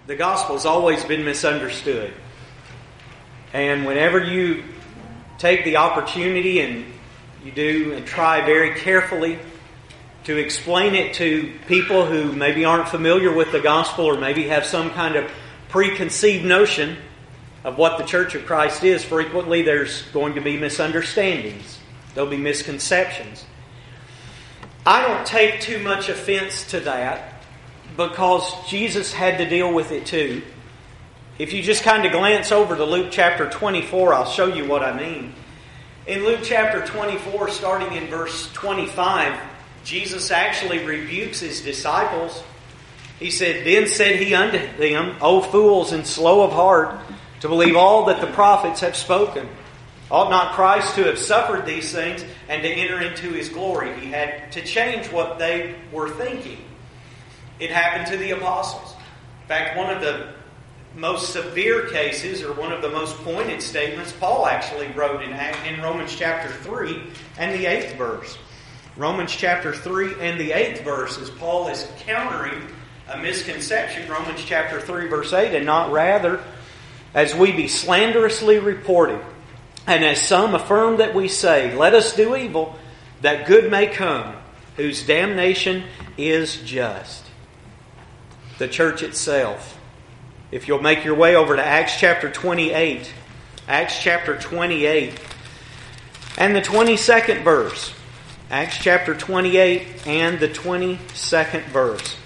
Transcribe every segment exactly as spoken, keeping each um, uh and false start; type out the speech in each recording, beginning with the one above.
the gospel has always been misunderstood. And whenever you take the opportunity, and you do and try very carefully to explain it to people who maybe aren't familiar with the gospel, or maybe have some kind of preconceived notion of what the Church of Christ is, frequently there's going to be misunderstandings. There'll be misconceptions. I don't take too much offense to that, because Jesus had to deal with it too. If you just kind of glance over to Luke chapter twenty-four, I'll show you what I mean. In Luke chapter twenty-four, starting in verse twenty-five, Jesus actually rebukes His disciples. He said, "Then said He unto them, O fools and slow of heart, to believe all that the prophets have spoken. Ought not Christ to have suffered these things and to enter into His glory?" He had to change what they were thinking. It happened to the apostles. In fact, one of the most severe cases, or one of the most pointed statements, Paul actually wrote in, in Romans chapter three and the eighth verse. Romans chapter three and the eighth verse, as Paul is countering a misconception. Romans chapter three verse eight, "And not rather as we be slanderously reported, and as some affirm that we say, let us do evil, that good may come, whose damnation is just." The church itself. If you'll make your way over to Acts chapter twenty-eight. Acts chapter twenty-eight and the twenty-second verse. Acts chapter twenty-eight and the twenty-second verse.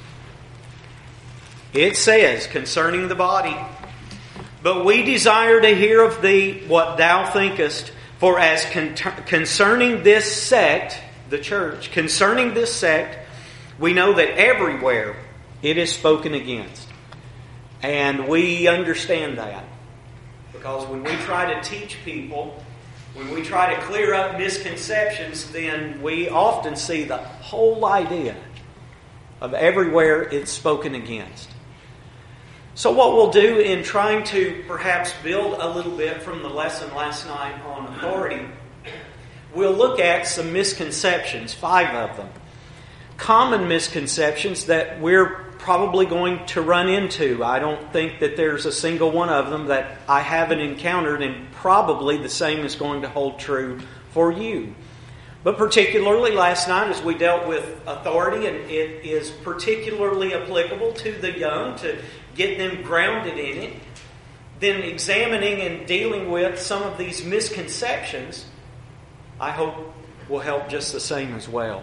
It says concerning the body, "But we desire to hear of thee what thou thinkest, for as con- concerning this sect," the church, "concerning this sect, we know that everywhere it is spoken against." And we understand that. Because when we try to teach people, when we try to clear up misconceptions, then we often see the whole idea of everywhere it's spoken against. So what we'll do in trying to perhaps build a little bit from the lesson last night on authority, we'll look at some misconceptions, five of them. Common misconceptions that we're probably going to run into. I don't think that there's a single one of them that I haven't encountered, and probably the same is going to hold true for you. But particularly last night as we dealt with authority, and it is particularly applicable to the young to get them grounded in it, then examining and dealing with some of these misconceptions, I hope will help just the same as well.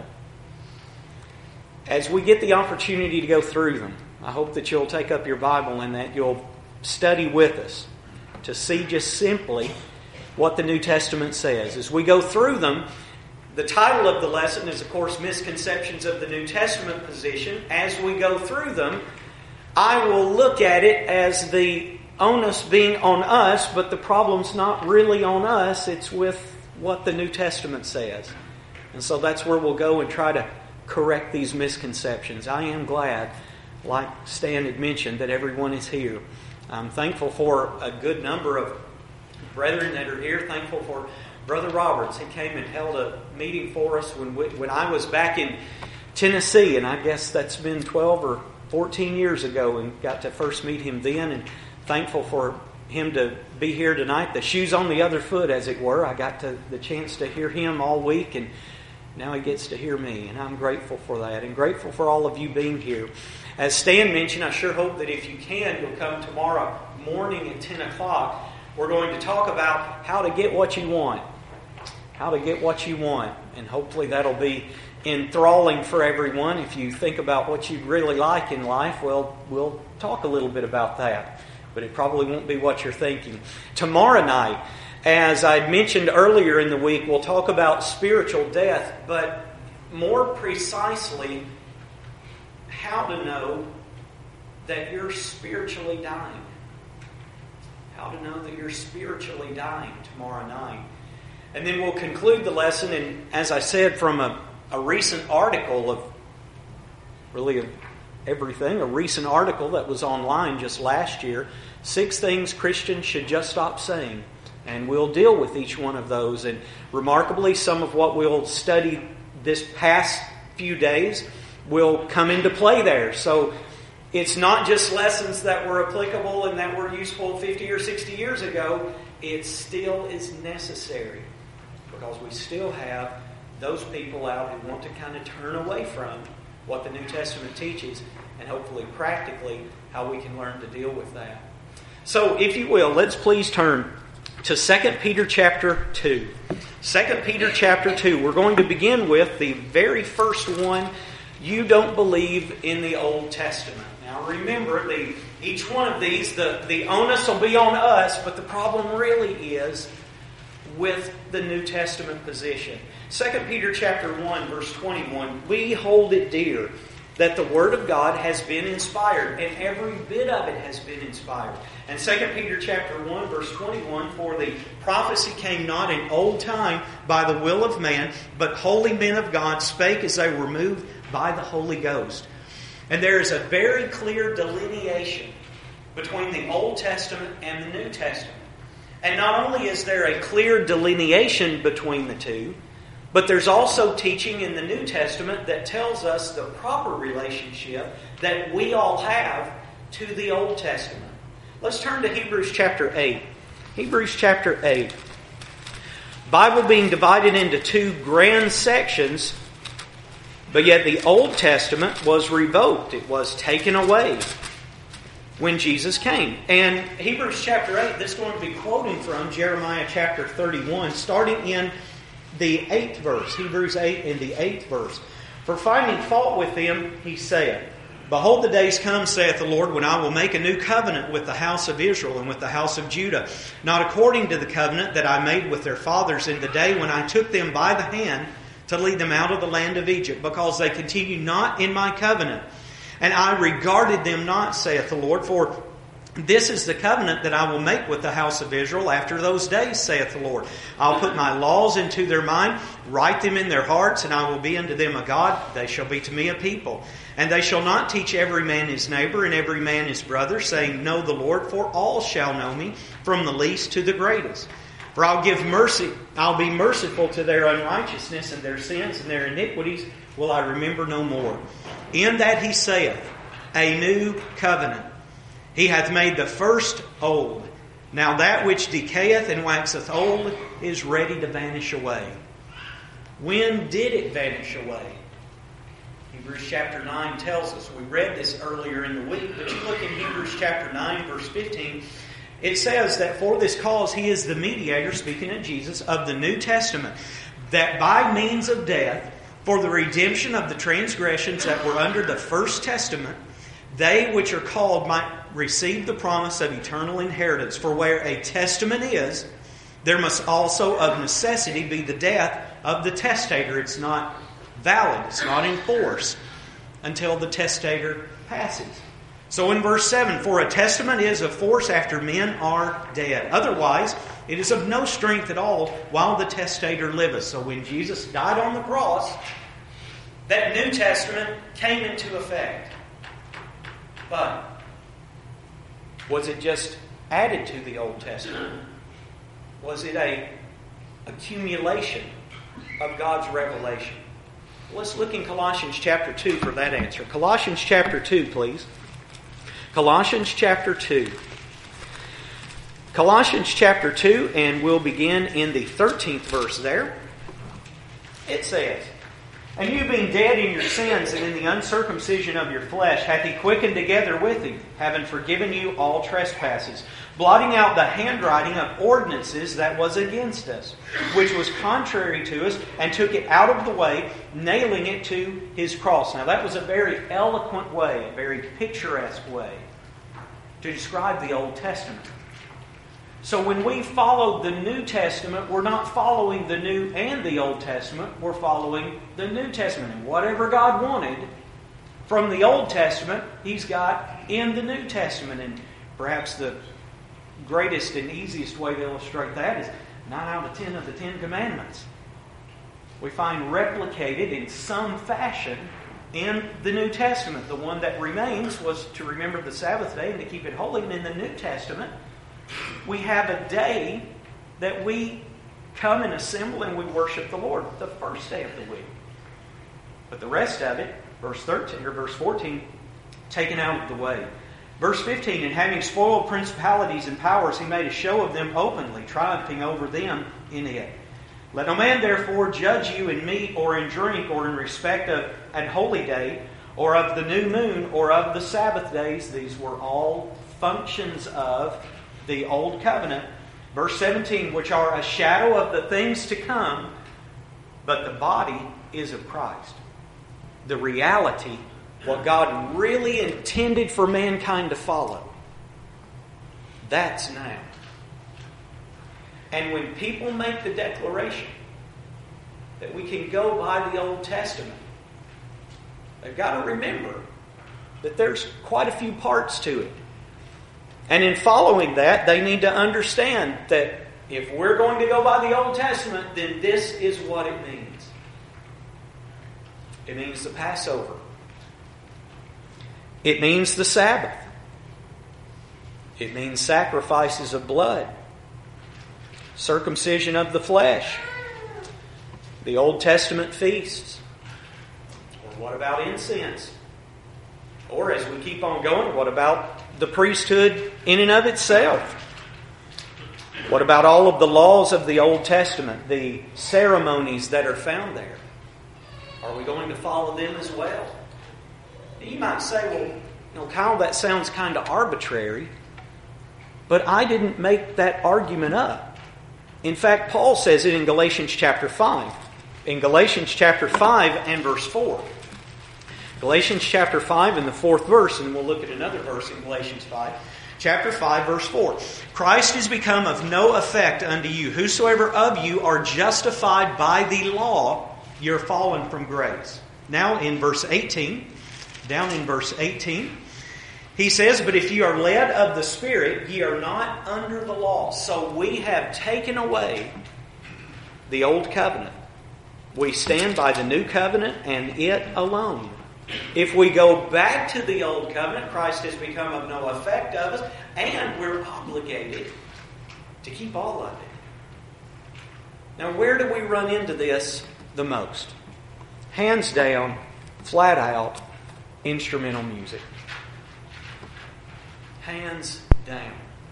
As we get the opportunity to go through them, I hope that you'll take up your Bible and that you'll study with us to see just simply what the New Testament says. As we go through them, the title of the lesson is, of course, Misconceptions of the New Testament Position. As we go through them, I will look at it as the onus being on us, but the problem's not really on us. It's with what the New Testament says. And so that's where we'll go and try to correct these misconceptions. I am glad, like Stan had mentioned, that everyone is here. I'm thankful for a good number of brethren that are here. Thankful for Brother Roberts. He came and held a meeting for us when we, when I was back in Tennessee, and I guess that's been twelve or fourteen years ago, and got to first meet him then, and thankful for him to be here tonight. The shoes on the other foot, as it were. I got to, the chance to hear him all week, and now he gets to hear me, and I'm grateful for that, and grateful for all of you being here. As Stan mentioned, I sure hope that if you can, you'll come tomorrow morning at ten o'clock. We're going to talk about how to get what you want. How to get what you want. And hopefully that'll be enthralling for everyone. If you think about what you'd really like in life, well, we'll talk a little bit about that. But it probably won't be what you're thinking. Tomorrow night, as I mentioned earlier in the week, we'll talk about spiritual death, but more precisely, how to know that you're spiritually dying. How to know that you're spiritually dying tomorrow night. And then we'll conclude the lesson, and as I said, from a, a recent article of, really of everything, a recent article that was online just last year, Six Things Christians Should Just Stop Saying. And we'll deal with each one of those. And remarkably, some of what we'll study this past few days will come into play there. So It's not just lessons that were applicable and that were useful fifty or sixty years ago. It still is necessary because we still have those people out who want to kind of turn away from what the New Testament teaches, and hopefully practically how we can learn to deal with that. So, if you will, let's please turn to Second Peter chapter two. Second Peter chapter two. We're going to begin with the very first one. You don't believe in the Old Testament. Now remember, the, each one of these, the, the onus will be on us, but the problem really is with the New Testament position. Second Peter chapter one, verse twenty-one, we hold it dear that the Word of God has been inspired, and every bit of it has been inspired. And Second Peter chapter one, verse twenty-one, for the prophecy came not in old time by the will of man, but holy men of God spake as they were moved by the Holy Ghost. And there is a very clear delineation between the Old Testament and the New Testament. And not only is there a clear delineation between the two, but there's also teaching in the New Testament that tells us the proper relationship that we all have to the Old Testament. Let's turn to Hebrews chapter eight. Hebrews chapter eight. Bible being divided into two grand sections, but yet the Old Testament was revoked. It was taken away when Jesus came. And Hebrews chapter eight, this is going to be quoting from Jeremiah chapter thirty-one, starting in the eighth verse. Hebrews eight in the eighth verse. For finding fault with them, he said, Behold, the days come, saith the Lord, when I will make a new covenant with the house of Israel and with the house of Judah, not according to the covenant that I made with their fathers in the day when I took them by the hand to lead them out of the land of Egypt, because they continue not in my covenant. And I regarded them not, saith the Lord, for this is the covenant that I will make with the house of Israel after those days, saith the Lord. I'll put my laws into their mind, write them in their hearts, and I will be unto them a God. They shall be to me a people. And they shall not teach every man his neighbor and every man his brother, saying, Know the Lord, for all shall know me, from the least to the greatest. For I'll give mercy, I'll be merciful to their unrighteousness, and their sins and their iniquities will I remember no more. In that he saith, a new covenant. He hath made the first old. Now that which decayeth and waxeth old is ready to vanish away. When did it vanish away? Hebrews chapter nine tells us. We read this earlier in the week, but you look in Hebrews chapter nine, verse fifteen. It says that for this cause he is the mediator, speaking of Jesus, of the New Testament, that by means of death, for the redemption of the transgressions that were under the first testament, they which are called might receive the promise of eternal inheritance. For where a testament is, there must also of necessity be the death of the testator. It's not valid, it's not in force until the testator passes. So in verse seven, for a testament is of force after men are dead. Otherwise, it is of no strength at all while the testator liveth. So when Jesus died on the cross, that New Testament came into effect. But was it just added to the Old Testament? Was it a accumulation of God's revelation? Let's look in Colossians chapter two for that answer. Colossians chapter two, please. Colossians chapter two. Colossians chapter two, and we'll begin in the thirteenth verse there. It says, And you being dead in your sins and in the uncircumcision of your flesh, hath he quickened together with him, having forgiven you all trespasses, blotting out the handwriting of ordinances that was against us, which was contrary to us, and took it out of the way, nailing it to his cross. Now that was a very eloquent way, a very picturesque way to describe the Old Testament. So when we follow the New Testament, we're not following the New and the Old Testament. We're following the New Testament. And whatever God wanted from the Old Testament, He's got in the New Testament. And perhaps the greatest and easiest way to illustrate that is nine out of ten of the Ten Commandments. We find replicated in some fashion in the New Testament. The one that remains was to remember the Sabbath day and to keep it holy. And in the New Testament, we have a day that we come and assemble and we worship the Lord, the first day of the week. But the rest of it, verse thirteen or verse fourteen, taken out of the way. Verse fifteen, and having spoiled principalities and powers, he made a show of them openly, triumphing over them in it. Let no man therefore judge you in meat or in drink or in respect of an holy day or of the new moon or of the Sabbath days. These were all functions of the old covenant. Verse seventeen, which are a shadow of the things to come, but the body is of Christ. The reality, what God really intended for mankind to follow, that's now. And when people make the declaration that we can go by the Old Testament, they've got to remember that there's quite a few parts to it. And in following that, they need to understand that if we're going to go by the Old Testament, then this is what it means. It means the Passover. It means the Sabbath. It means sacrifices of blood. Circumcision of the flesh. The Old Testament feasts. Or what about incense? Or as we keep on going, what about the priesthood in and of itself? What about all of the laws of the Old Testament, the ceremonies that are found there? Are we going to follow them as well? You might say, well, you know, Kyle, that sounds kind of arbitrary. But I didn't make that argument up. In fact, Paul says it in Galatians chapter five. In Galatians chapter five and verse four. Galatians chapter five and the fourth verse, and we'll look at another verse in Galatians five. Chapter five, verse four. Christ is become of no effect unto you. Whosoever of you are justified by the law, you're fallen from grace. Now in verse eighteen, down in verse eighteen, he says, but if you are led of the Spirit, ye are not under the law. So we have taken away the old covenant. We stand by the new covenant and it alone. If we go back to the old covenant, Christ has become of no effect of us, and we're obligated to keep all of it. Now, where do we run into this the most? Hands down, flat out, instrumental music. Hands down.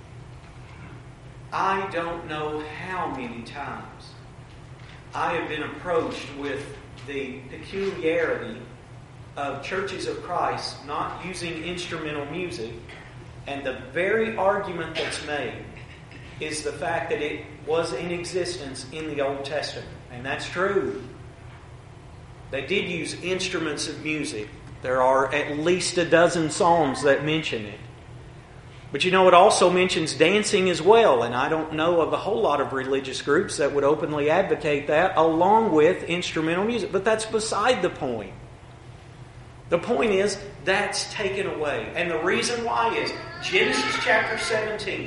I don't know how many times I have been approached with the peculiarity of Churches of Christ not using instrumental music, and the very argument that's made is the fact that it was in existence in the Old Testament. And that's true. They did use instruments of music. There are at least a dozen psalms that mention it. But you know, it also mentions dancing as well, and I don't know of a whole lot of religious groups that would openly advocate that along with instrumental music. But that's beside the point. The point is, that's taken away. And the reason why is Genesis chapter seventeen.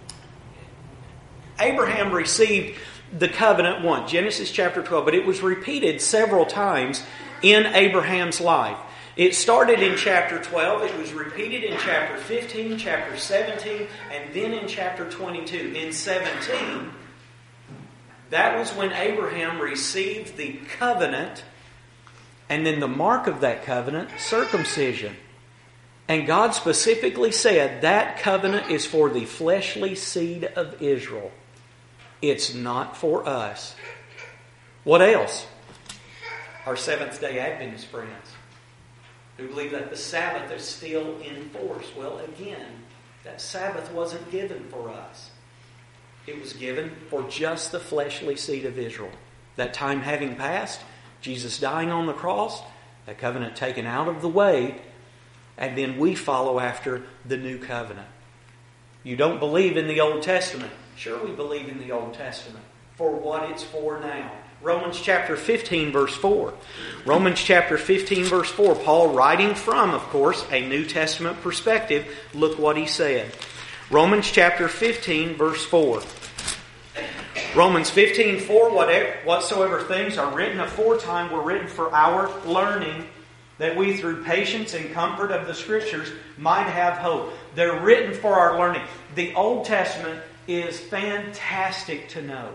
Abraham received the covenant once, Genesis chapter twelve, but it was repeated several times in Abraham's life. It started in chapter twelve, it was repeated in chapter fifteen, chapter seventeen, and then in chapter twenty-two. In seventeen, that was when Abraham received the covenant. And then the mark of that covenant, circumcision. And God specifically said that covenant is for the fleshly seed of Israel. It's not for us. What else? Our Seventh-day Adventist friends who believe that the Sabbath is still in force. Well, again, that Sabbath wasn't given for us. It was given for just the fleshly seed of Israel. That time having passed, Jesus dying on the cross, that covenant taken out of the way, and then we follow after the new covenant. You don't believe in the Old Testament. Sure, we believe in the Old Testament for what it's for now. Romans chapter fifteen, verse four. Romans chapter fifteen, verse four. Paul, writing from, of course, a New Testament perspective, look what he said. Romans chapter fifteen, verse four. Romans fifteen four, whatsoever things are written aforetime were written for our learning, that we through patience and comfort of the Scriptures might have hope. They're written for our learning. The Old Testament is fantastic to know.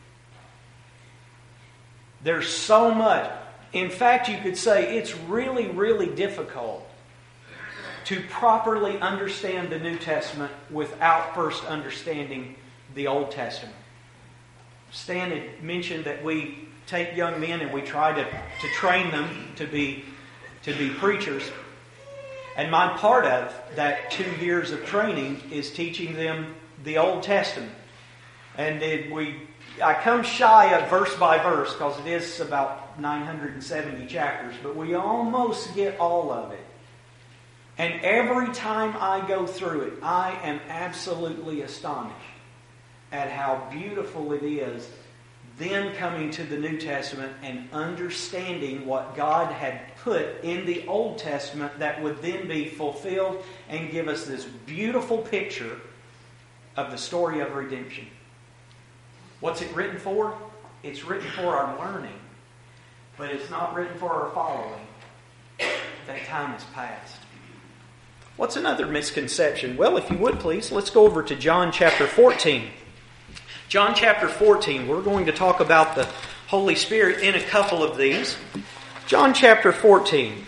There's so much. In fact, you could say it's really, really difficult to properly understand the New Testament without first understanding the Old Testament. Stan had mentioned that we take young men and we try to, to train them to be, to be preachers. And my part of that two years of training is teaching them the Old Testament. And it, we, I come shy of verse by verse because it is about nine hundred seventy chapters, but we almost get all of it. And every time I go through it, I am absolutely astonished at how beautiful it is then coming to the New Testament and understanding what God had put in the Old Testament that would then be fulfilled and give us this beautiful picture of the story of redemption. What's it written for? It's written for our learning, but it's not written for our following. That time has passed. What's another misconception? Well, if you would please, let's go over to John chapter fourteen. John chapter fourteen, we're going to talk about the Holy Spirit in a couple of these. John chapter fourteen.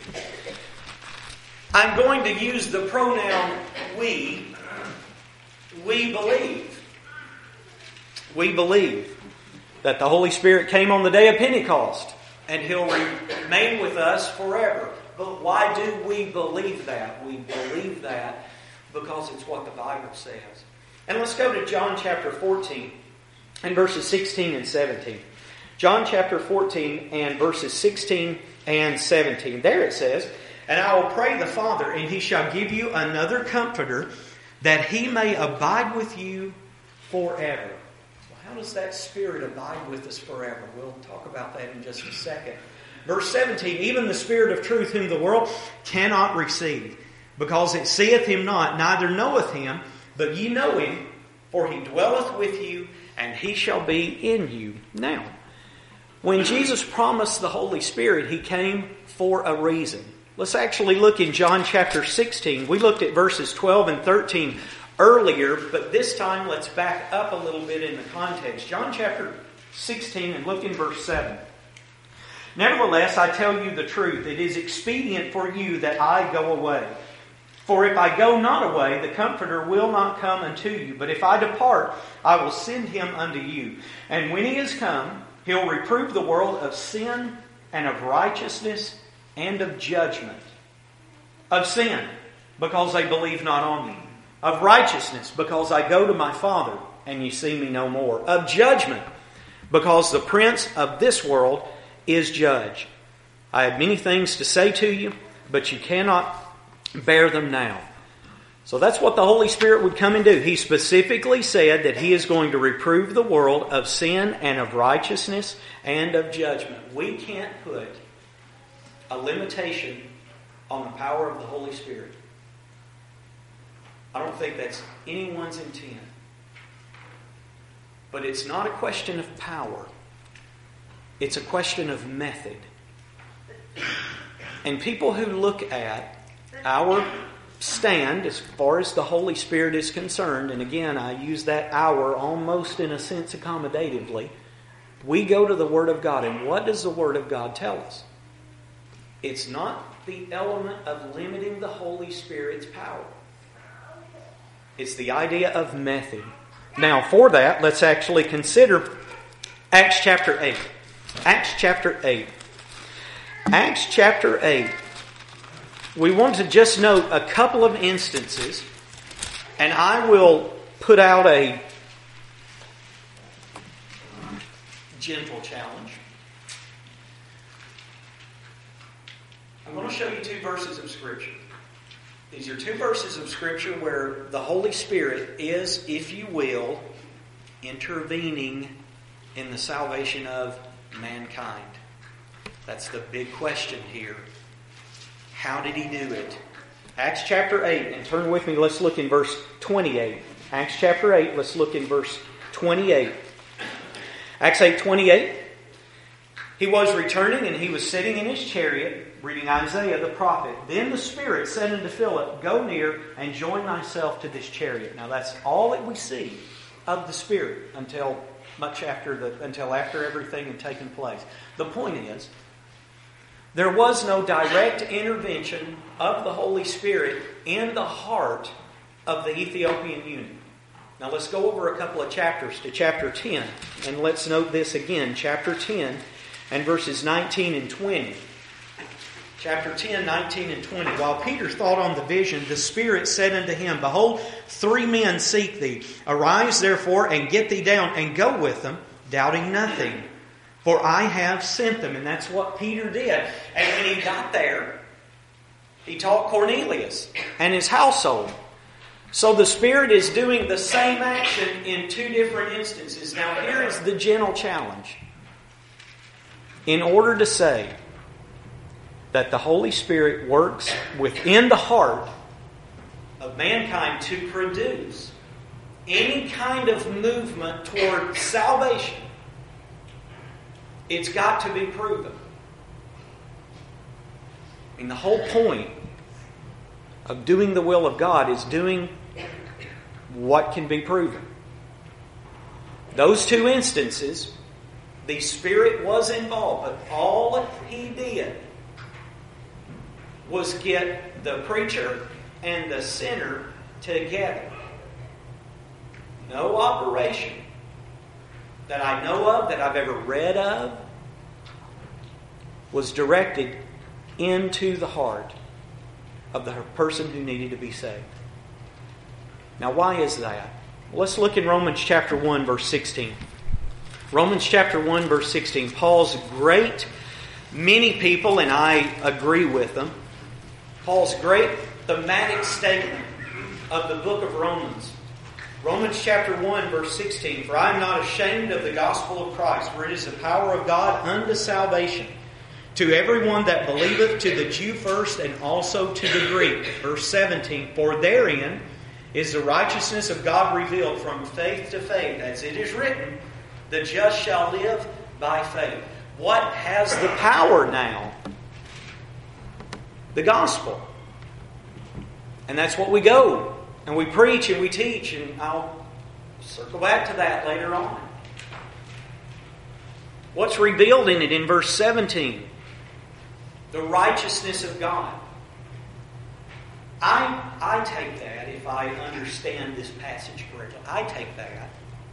I'm going to use the pronoun we. We believe. We believe that the Holy Spirit came on the day of Pentecost and He'll remain with us forever. But why do we believe that? We believe that because it's what the Bible says. And let's go to John chapter fourteen and verses sixteen and seventeen. John chapter fourteen and verses sixteen and seventeen. There it says, "And I will pray the Father, and He shall give you another Comforter, that He may abide with you forever." Well, how does that Spirit abide with us forever? We'll talk about that in just a second. Verse seventeen, "Even the Spirit of truth whom the world cannot receive, because it seeth Him not, neither knoweth Him, but ye know Him, for He dwelleth with you, and He shall be in you." Now, when Jesus promised the Holy Spirit, He came for a reason. Let's actually look in John chapter sixteen. We looked at verses twelve and thirteen earlier, but this time let's back up a little bit in the context. John chapter sixteen and look in verse seven. "Nevertheless, I tell you the truth. It is expedient for you that I go away. For if I go not away, the Comforter will not come unto you. But if I depart, I will send Him unto you. And when He is come, He'll reprove the world of sin and of righteousness and of judgment. Of sin, because they believe not on me. Of righteousness, because I go to my Father, and ye see me no more. Of judgment, because the prince of this world is judged. I have many things to say to you, but you cannot bear them now." So that's what the Holy Spirit would come and do. He specifically said that He is going to reprove the world of sin and of righteousness and of judgment. We can't put a limitation on the power of the Holy Spirit. I don't think that's anyone's intent. But it's not a question of power. It's a question of method. And people who look at our stand as far as the Holy Spirit is concerned, and again, I use that "our" almost in a sense accommodatively, we go to the Word of God. And what does the Word of God tell us? It's not the element of limiting the Holy Spirit's power. It's the idea of method. Now, for that, let's actually consider Acts chapter eight. Acts chapter eight. Acts chapter eight. We want to just note a couple of instances, and I will put out a gentle challenge. I'm going to show you two verses of Scripture. These are two verses of Scripture where the Holy Spirit is, if you will, intervening in the salvation of mankind. That's the big question here. How did He do it? Acts chapter eight, and turn with me, let's look in verse twenty-eight. Acts chapter eight, let's look in verse twenty-eight. Acts eight twenty-eight. "He was returning, and he was sitting in his chariot, reading Isaiah the prophet. Then the Spirit said unto Philip, Go near and join thyself to this chariot." Now that's all that we see of the Spirit until much after the until after everything had taken place. The point is, There was no direct intervention of the Holy Spirit in the heart of the Ethiopian eunuch. Now let's go over a couple of chapters to chapter ten. And let's note this again. Chapter ten and verses nineteen and twenty. Chapter ten, nineteen and twenty. While Peter thought on the vision, the Spirit said unto him, Behold, three men seek thee. Arise therefore and get thee down and go with them, doubting nothing. For I have sent them. And that's what Peter did. And when he got there, he taught Cornelius and his household. So the Spirit is doing the same action in two different instances. Now here is the gentle challenge. In order to say that the Holy Spirit works within the heart of mankind to produce any kind of movement toward salvation, it's got to be proven. I mean, the whole point of doing the will of God is doing what can be proven. Those two instances, the Spirit was involved, but all He did was get the preacher and the sinner together. No operation that I know of, that I've ever read of, was directed into the heart of the person who needed to be saved. Now, why is that? Well, let's look in Romans chapter one, verse sixteen. Romans chapter one, verse sixteen. Paul's great, many people, and I agree with them, Paul's great thematic statement of the book of Romans. Romans chapter one, verse sixteen. For I am not ashamed of the gospel of Christ, for it is the power of God unto salvation, to everyone that believeth, to the Jew first, and also to the Greek. Verse seventeen. For therein is the righteousness of God revealed from faith to faith, as it is written, the just shall live by faith. What has the power now? The gospel. And that's what we go and we preach and we teach, and I'll circle back to that later on. What's revealed in it in verse seventeen? The righteousness of God. I, I take that, if I understand this passage correctly, I take that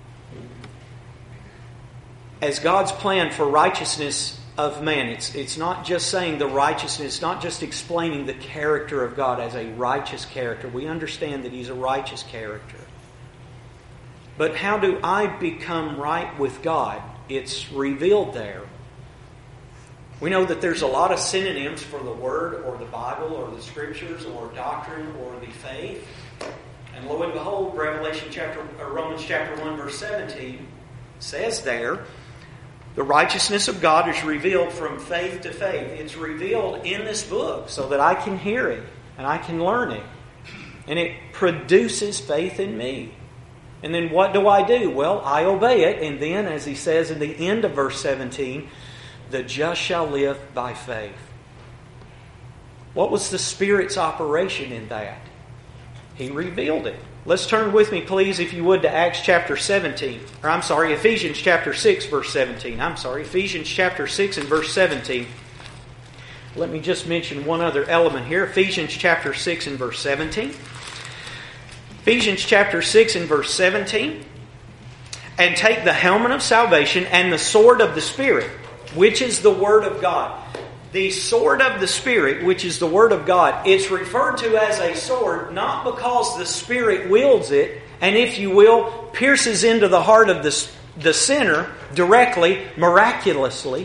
as God's plan for righteousness of man. It's, it's not just saying the righteousness, it's not just explaining the character of God as a righteous character. We understand that He's a righteous character. But how do I become right with God? It's revealed there. We know that there's a lot of synonyms for the Word or the Bible or the Scriptures or doctrine or the faith. And lo and behold, Revelation chapter, or Romans chapter one, verse seventeen says there, the righteousness of God is revealed from faith to faith. It's revealed in this book so that I can hear it and I can learn it. And it produces faith in me. And then what do I do? Well, I obey it. And then, as he says in the end of verse seventeen, the just shall live by faith. What was the Spirit's operation in that? He revealed it. Let's turn with me, please, if you would, to Acts chapter seventeen. Or I'm sorry, Ephesians chapter six, verse seventeen. I'm sorry, Ephesians chapter six and verse seventeen. Let me just mention one other element here. Ephesians chapter six and verse seventeen. Ephesians chapter six and verse seventeen. And take the helmet of salvation and the sword of the Spirit, which is the Word of God. The sword of the Spirit, which is the Word of God, it's referred to as a sword not because the Spirit wields it and, if you will, pierces into the heart of the, the sinner directly, miraculously.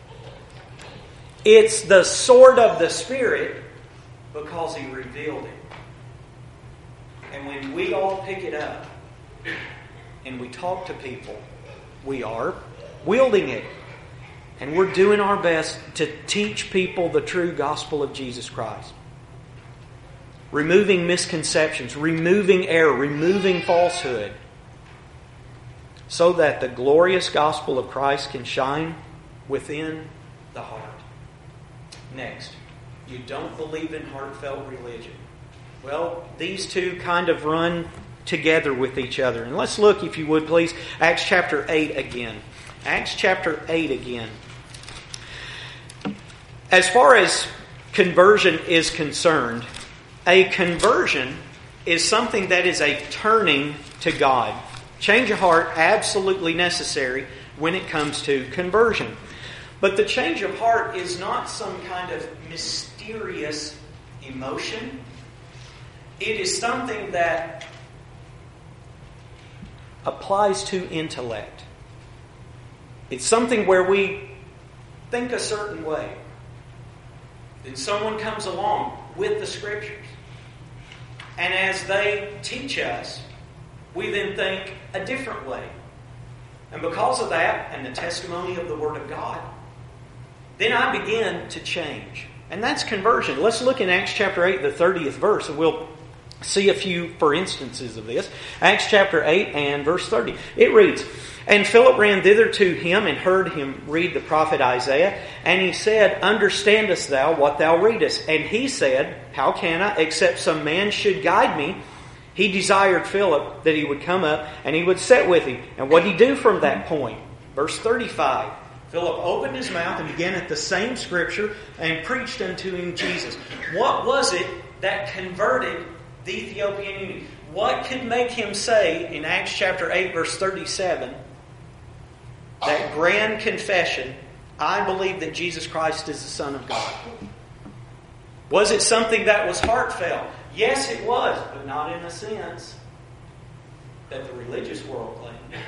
It's the sword of the Spirit because He revealed it. And when we all pick it up and we talk to people, we are wielding it. And we're doing our best to teach people the true gospel of Jesus Christ. Removing misconceptions, removing error, removing falsehood, so that the glorious gospel of Christ can shine within the heart. Next, you don't believe in heartfelt religion. Well, these two kind of run together with each other. And let's look, if you would please, Acts chapter eight again. Acts chapter eight again. as far as conversion is concerned, a conversion is something that is a turning to God. Change of heart, absolutely necessary when it comes to conversion. But the change of heart is not some kind of mysterious emotion. It is something that applies to intellect. It's something where we think a certain way. Then someone comes along with the Scriptures. And as they teach us, we then think a different way. And because of that, and the testimony of the Word of God, then I begin to change. And that's conversion. Let's look in Acts chapter eight, the thirtieth verse, and we'll see a few for instances of this. Acts chapter eight and verse thirty. It reads, "And Philip ran thither to him and heard him read the prophet Isaiah. And he said, Understandest thou what thou readest? And he said, How can I, except some man should guide me? He desired Philip that he would come up and he would sit with him." And what did he do from that point? Verse thirty-five. Philip opened his mouth and began at the same Scripture and preached unto him Jesus. What was it that converted the Ethiopian eunuch? What could make him say in Acts chapter eight verse thirty-seven, that grand confession, I believe that Jesus Christ is the Son of God? Was it something that was heartfelt? Yes, it was, but not in a sense that the religious world claimed.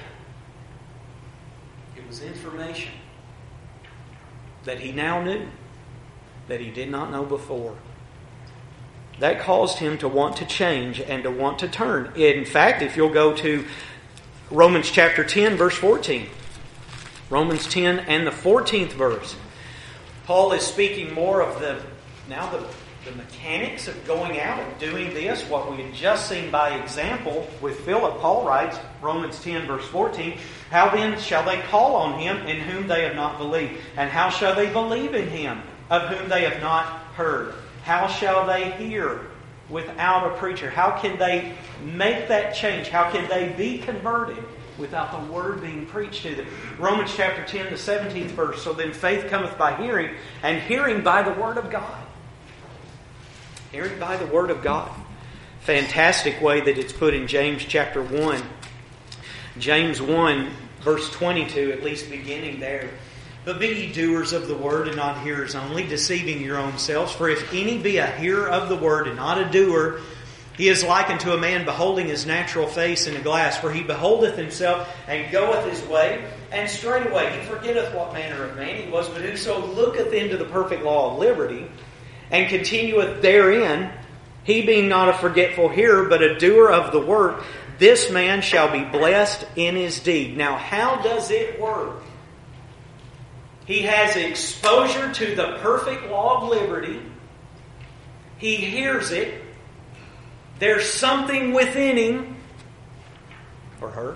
It was information that he now knew, that he did not know before. That caused him to want to change and to want to turn. In fact, if you'll go to Romans chapter ten, verse fourteen. Romans ten and the fourteenth verse. Paul is speaking more of the, now the, the mechanics of going out and doing this, what we had just seen by example with Philip. Paul writes, Romans ten verse fourteen, "How then shall they call on him in whom they have not believed? And how shall they believe in him of whom they have not heard? How shall they hear without a preacher?" How can they make that change? How can they be converted without the Word being preached to them? Romans chapter ten, the seventeenth verse. "So then faith cometh by hearing, and hearing by the Word of God." Hearing by the Word of God. Fantastic way that it's put in James chapter one. James one, verse twenty-two, at least beginning there. "But be ye doers of the word, and not hearers only, deceiving your own selves. For if any be a hearer of the word, and not a doer, he is like unto a man beholding his natural face in a glass. For he beholdeth himself, and goeth his way, and straightway he forgetteth what manner of man he was. But whoso looketh into the perfect law of liberty, and continueth therein, he being not a forgetful hearer, but a doer of the work, this man shall be blessed in his deed." Now, how does it work? He has exposure to the perfect law of liberty. He hears it. There's something within him, or her,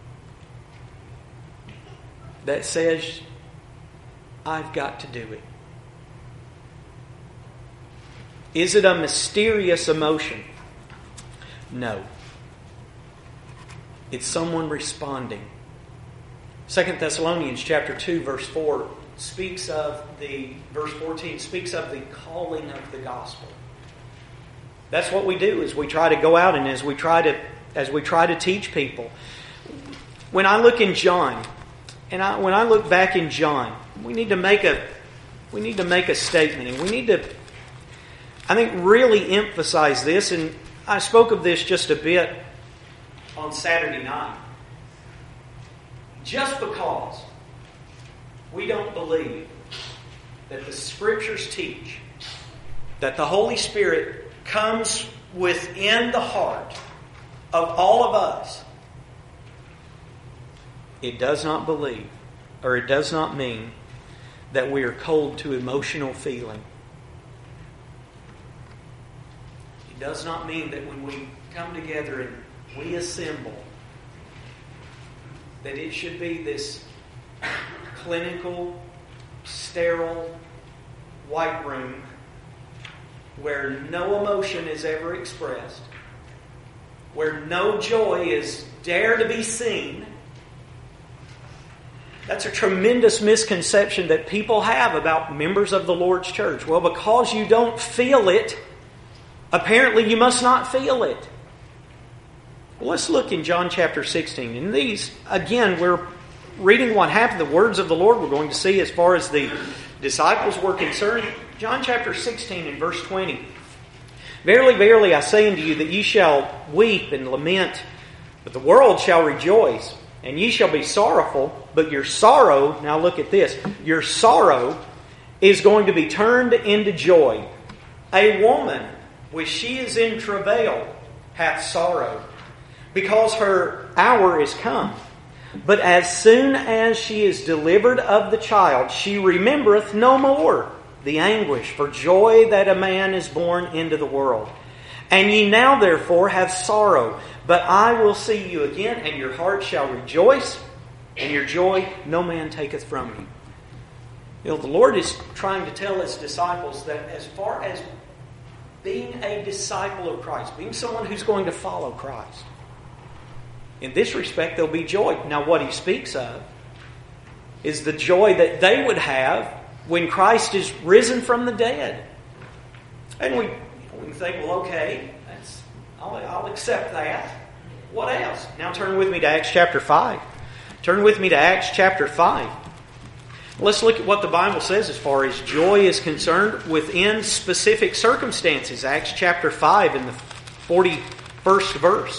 that says, I've got to do it. Is it a mysterious emotion? No. It's someone responding. Second Thessalonians chapter two, verse four speaks of the, verse fourteen speaks of the calling of the gospel. That's what we do, is we try to go out and as we try to as we try to teach people. When I look in John, and I, when I look back in John, we need to make a we need to make a statement, and we need to, I think, really emphasize this. And I spoke of this just a bit on Saturday night. Just because we don't believe that the Scriptures teach that the Holy Spirit comes within the heart of all of us, it does not believe, or it does not mean that we are cold to emotional feeling. It does not mean that when we come together and we assemble, that it should be this clinical, sterile, white room where no emotion is ever expressed, where no joy is dare to be seen, That's a tremendous misconception that people have about members of the Lord's church. Well, because you don't feel it, apparently you must not feel it. Well, let's look in John chapter sixteen. In these, again, we're reading what happened, the words of the Lord we're going to see as far as the disciples were concerned. John chapter sixteen and verse twenty. Verily, verily, I say unto you that ye shall weep and lament, but the world shall rejoice. And ye shall be sorrowful, but your sorrow, now look at this, your sorrow is going to be turned into joy. A woman, when she is in travail, hath sorrow, because her hour is come. But as soon as she is delivered of the child, she remembereth no more the anguish for joy that a man is born into the world. And ye now therefore have sorrow, but I will see you again, and your heart shall rejoice, and your joy no man taketh from you. You know, the Lord is trying to tell His disciples that as far as being a disciple of Christ, being someone who's going to follow Christ, in this respect there'll be joy. Now what He speaks of is the joy that they would have when Christ is risen from the dead. And we, we think, well, okay, that's, I'll, I'll accept that. What else? Now turn with me to Acts chapter five. Turn with me to Acts chapter five. Let's look at what the Bible says as far as joy is concerned within specific circumstances. Acts chapter five in the forty-first verse.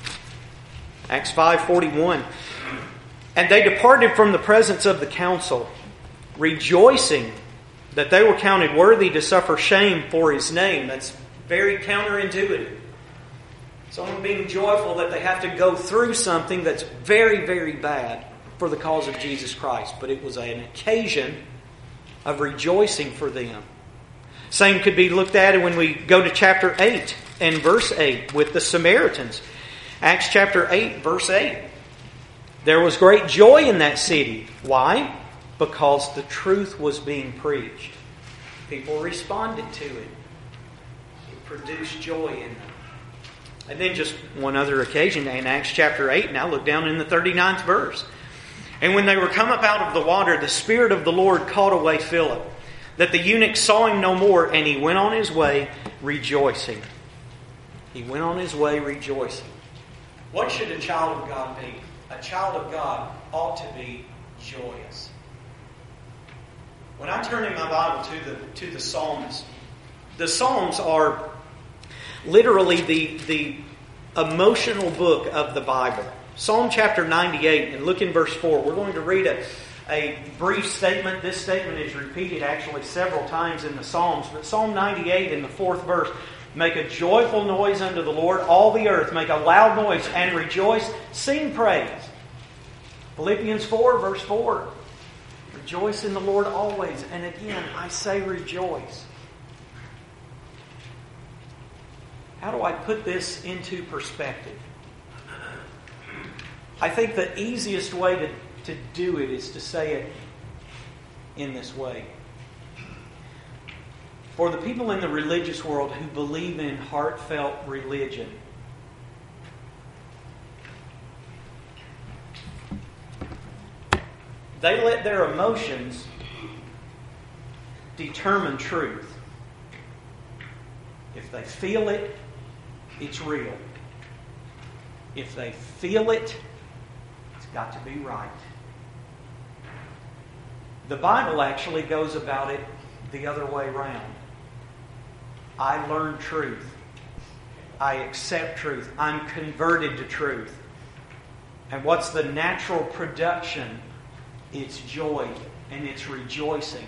Acts five forty-one. And they departed from the presence of the council, rejoicing that they were counted worthy to suffer shame for His name. That's very counterintuitive. Someone being joyful that they have to go through something that's very, very bad for the cause of Jesus Christ. But it was an occasion of rejoicing for them. Same could be looked at when we go to chapter eight and verse eight with the Samaritans. Acts chapter eight, verse eight. There was great joy in that city. Why? Because the truth was being preached. People responded to it. It produced joy in them. And then just one other occasion in Acts chapter eight. Now look down in the thirty-ninth verse. And when they were come up out of the water, the Spirit of the Lord caught away Philip, that the eunuch saw him no more, and he went on his way rejoicing. He went on his way rejoicing. What should a child of God be? A child of God ought to be joyous. When I turn in my Bible to the to the Psalms, the Psalms are literally the, the emotional book of the Bible. Psalm chapter ninety-eight, and look in verse four. We're going to read a, a brief statement. This statement is repeated actually several times in the Psalms. But Psalm ninety-eight in the fourth verse. Make a joyful noise unto the Lord, all the earth. Make a loud noise and rejoice. Sing praise. Philippians four, verse four. Rejoice in the Lord always. And again, I say rejoice. How do I put this into perspective? I think the easiest way to, to do it is to say it in this way. For the people in the religious world who believe in heartfelt religion, they let their emotions determine truth. If they feel it, it's real. If they feel it, it's got to be right. The Bible actually goes about it the other way around. I learn truth. I accept truth. I'm converted to truth. And what's the natural production? It's joy and it's rejoicing.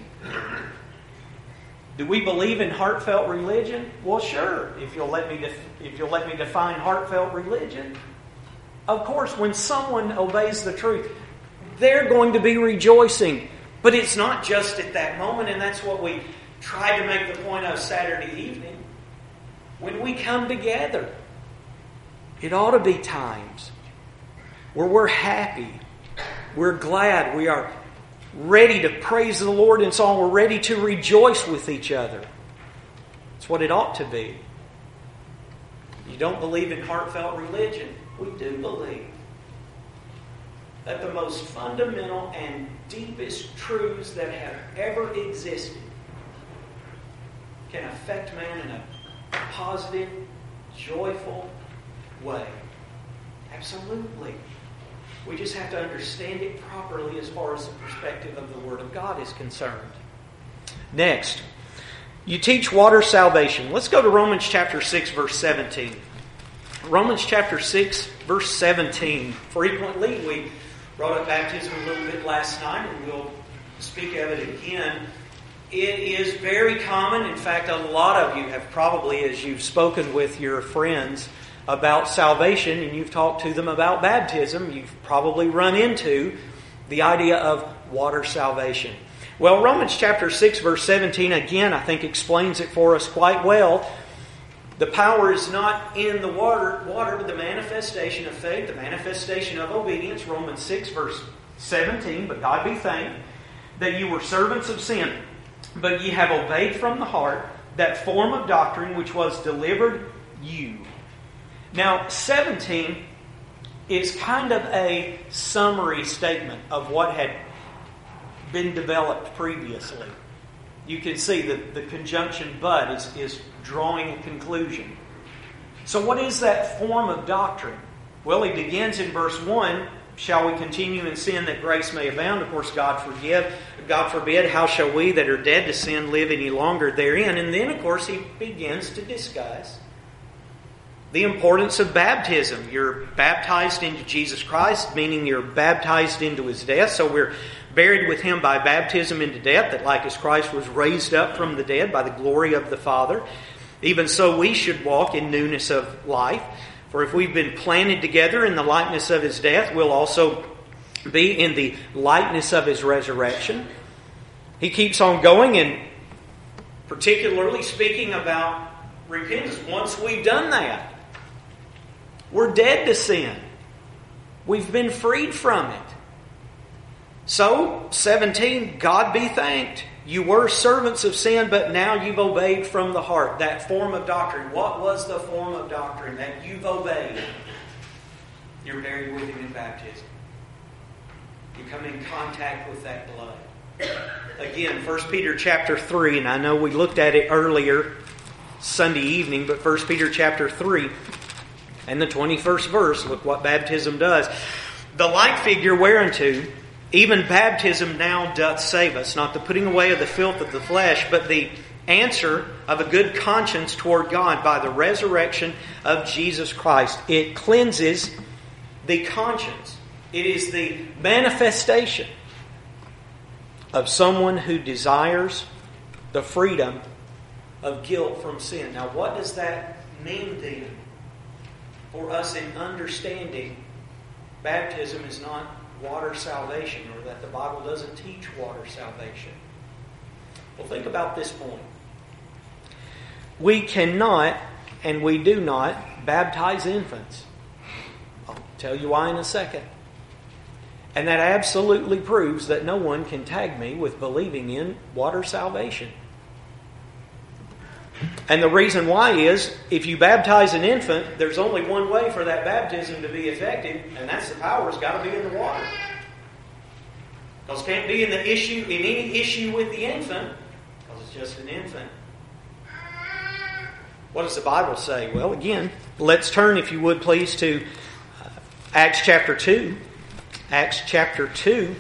Do we believe in heartfelt religion? Well, sure. If you'll let me, def- if you'll let me define heartfelt religion, of course, when someone obeys the truth, they're going to be rejoicing. But it's not just at that moment, and that's what we try to make the point of Saturday evening. When we come together, it ought to be times where we're happy, we're glad, we are ready to praise the Lord in song, we're ready to rejoice with each other. It's what it ought to be. You don't believe in heartfelt religion? We do believe. that the most fundamental and deepest truths that have ever existed can affect man in a positive, joyful way? Absolutely. We just have to understand it properly as far as the perspective of the Word of God is concerned. Next, you teach water salvation. Let's go to Romans chapter six, verse seventeen. Romans chapter six, verse seventeen. Frequently, we brought up baptism a little bit last night, and we'll speak of it again. It is very common. In fact, a lot of you have probably, as you've spoken with your friends about salvation and you've talked to them about baptism, you've probably run into the idea of water salvation. Well, Romans chapter six, verse seventeen, again, I think explains it for us quite well. The power is not in the water, water, but the manifestation of faith, the manifestation of obedience. Romans six, verse seventeen, but God be thanked that you were servants of sin, but ye have obeyed from the heart that form of doctrine which was delivered you. Now, seventeen is kind of a summary statement of what had been developed previously. You can see that the conjunction but is, is drawing a conclusion. So what is that form of doctrine? Well, he begins in verse one, shall we continue in sin that grace may abound? Of course, God forgive. God forbid, how shall we that are dead to sin live any longer therein? And then, of course, he begins to discuss the importance of baptism. You're baptized into Jesus Christ, meaning you're baptized into His death. So we're buried with Him by baptism into death, that like as Christ was raised up from the dead by the glory of the Father, even so we should walk in newness of life. For if we've been planted together in the likeness of His death, we'll also be in the likeness of His resurrection. He keeps on going, and particularly speaking about repentance. Once we've done that, we're dead to sin. We've been freed from it. So, seventeen, God be thanked. You were servants of sin, but now you've obeyed from the heart. That form of doctrine. What was the form of doctrine that you've obeyed? You're buried with Him in baptism. You come in contact with that blood. Again, First Peter chapter three, and I know we looked at it earlier Sunday evening, but First Peter chapter three and the twenty-first verse, look what baptism does. The like figure whereunto even baptism now doth save us, not the putting away of the filth of the flesh, but the answer of a good conscience toward God by the resurrection of Jesus Christ. It cleanses the conscience. It is the manifestation of someone who desires the freedom of guilt from sin. Now, what does that mean then for us in understanding baptism is not water salvation, or that the Bible doesn't teach water salvation? Well, think about this point. We cannot, and we do not, baptize infants. I'll tell you why in a second. And that absolutely proves that no one can tag me with believing in water salvation. And the reason why is, if you baptize an infant, there's only one way for that baptism to be effective, and that's the power's got to be in the water. Because it can't be in the issue, in any issue with the infant, because it's just an infant. What does the Bible say? Well, again, let's turn, if you would please, to Acts chapter two. Acts chapter two.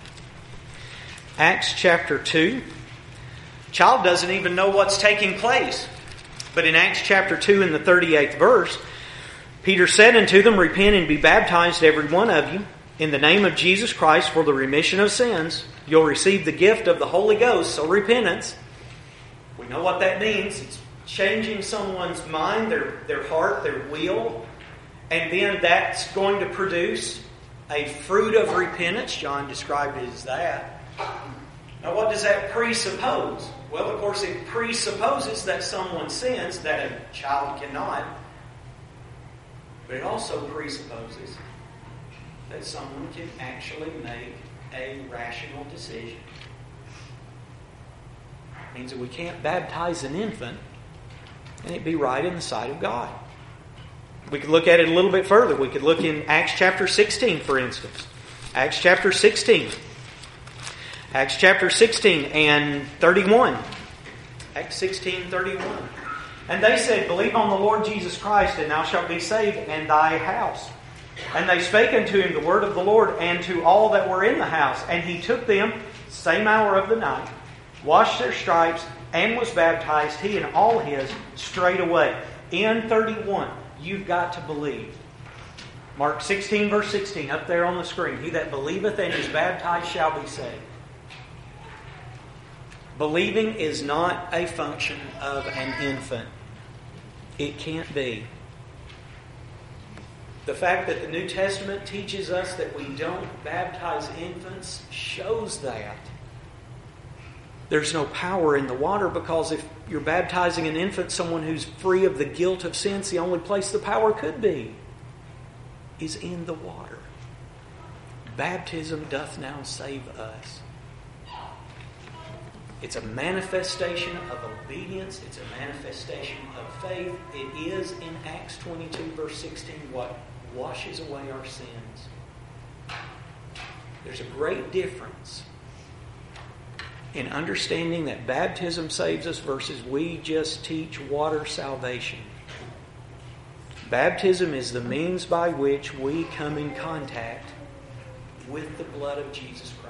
Acts chapter two. Child doesn't even know what's taking place. But in Acts chapter two in the thirty-eighth verse, Peter said unto them, repent and be baptized every one of you in the name of Jesus Christ for the remission of sins. You'll receive the gift of the Holy Ghost. So repentance, we know what that means. It's changing someone's mind, their, their heart, their will. And then that's going to produce a fruit of repentance. John described it as that. Now, what does that presuppose? Well, of course, it presupposes that someone sins, that a child cannot. But it also presupposes that someone can actually make a rational decision. It means that we can't baptize an infant and it be right in the sight of God. We could look at it a little bit further. We could look in Acts chapter sixteen, for instance. Acts chapter sixteen. Acts chapter sixteen and thirty-one. Acts sixteen, thirty-one. And they said, Believe on the Lord Jesus Christ, and thou shalt be saved, and thy house. And they spake unto him the word of the Lord, and to all that were in the house. And he took them, same hour of the night, washed their stripes, and was baptized, he and all his, straightway. In thirty-one, you've got to believe. Mark sixteen, verse sixteen, up there on the screen. He that believeth and is baptized shall be saved. Believing is not a function of an infant. It can't be. The fact that the New Testament teaches us that we don't baptize infants shows that. There's no power in the water, because if you're baptizing an infant, someone who's free of the guilt of sins, the only place the power could be is in the water. Baptism doth now save us. It's a manifestation of obedience. It's a manifestation of faith. It is, in Acts twenty-two, verse sixteen, what washes away our sins. There's a great difference in understanding that baptism saves us versus we just teach water salvation. Baptism is the means by which we come in contact with the blood of Jesus Christ.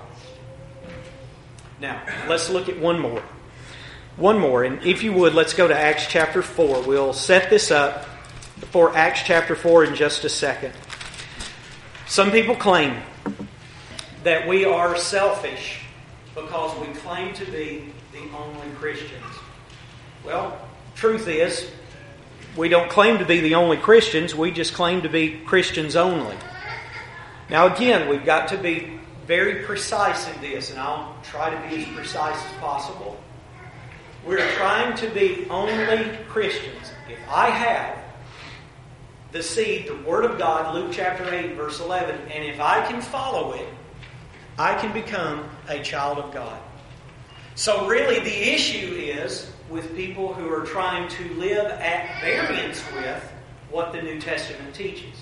Now, let's look at one more. One more. And if you would, let's go to Acts chapter four. We'll set this up for Acts chapter four in just a second. Some people claim that we are selfish because we claim to be the only Christians. Well, truth is, we don't claim to be the only Christians. We just claim to be Christians only. Now again, we've got to be very precise in this, and I'll try to be as precise as possible. We're trying to be only Christians. If I have the seed, the Word of God, Luke chapter eight, verse eleven, and if I can follow it, I can become a child of God. So really the issue is with people who are trying to live at variance with what the New Testament teaches.